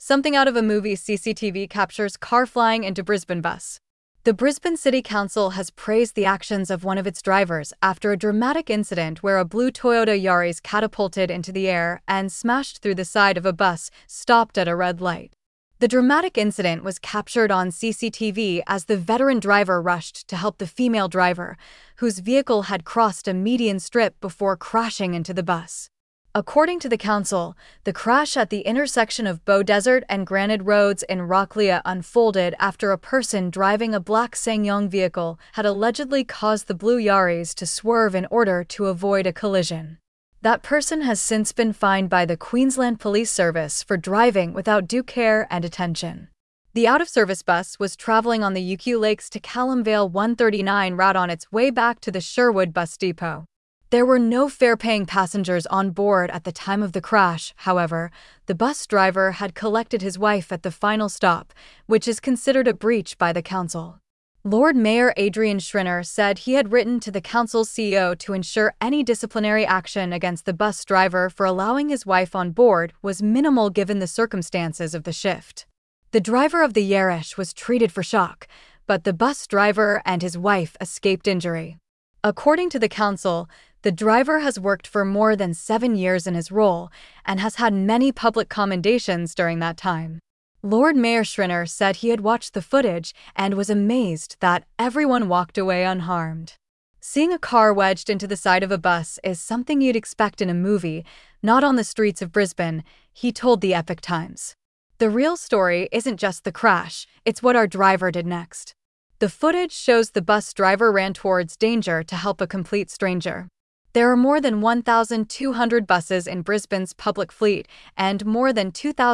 Something out of a movie. CCTV captures car flying into Brisbane bus. The Brisbane City Council has praised the actions of one of its drivers after a dramatic incident where a blue Toyota Yaris catapulted into the air and smashed through the side of a bus stopped at a red light. The dramatic incident was captured on CCTV as the veteran driver rushed to help the female driver, whose vehicle had crossed a median strip before crashing into the bus. According to the council, the crash at the intersection of Beaudesert and Granite Roads in Rocklea unfolded after a person driving a black SsangYong vehicle had allegedly caused the blue Yaris to swerve in order to avoid a collision. That person has since been fined by the Queensland Police Service for driving without due care and attention. The out-of-service bus was travelling on the UQ Lakes to Callum Vale 139 route on its way back to the Sherwood bus depot. There were no fare-paying passengers on board at the time of the crash. However, the bus driver had collected his wife at the final stop, which is considered a breach by the council. Lord Mayor Adrian Schrinner said he had written to the council's CEO to ensure any disciplinary action against the bus driver for allowing his wife on board was minimal given the circumstances of the shift. The driver of the Yaris was treated for shock, but the bus driver and his wife escaped injury. According to the council, the driver has worked for more than 7 years in his role and has had many public commendations during that time. Lord Mayor Schrinner said he had watched the footage and was amazed that everyone walked away unharmed. Seeing a car wedged into the side of a bus is something you'd expect in a movie, not on the streets of Brisbane, he told the Epoch Times. The real story isn't just the crash, it's what our driver did next. The footage shows the bus driver ran towards danger to help a complete stranger. There are more than 1,200 buses in Brisbane's public fleet and more than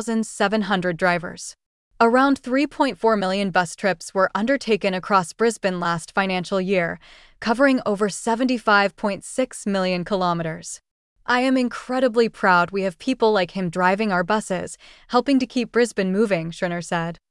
2,700 drivers. Around 3.4 million bus trips were undertaken across Brisbane last financial year, covering over 75.6 million kilometers. I am incredibly proud we have people like him driving our buses, helping to keep Brisbane moving, Schrinner said.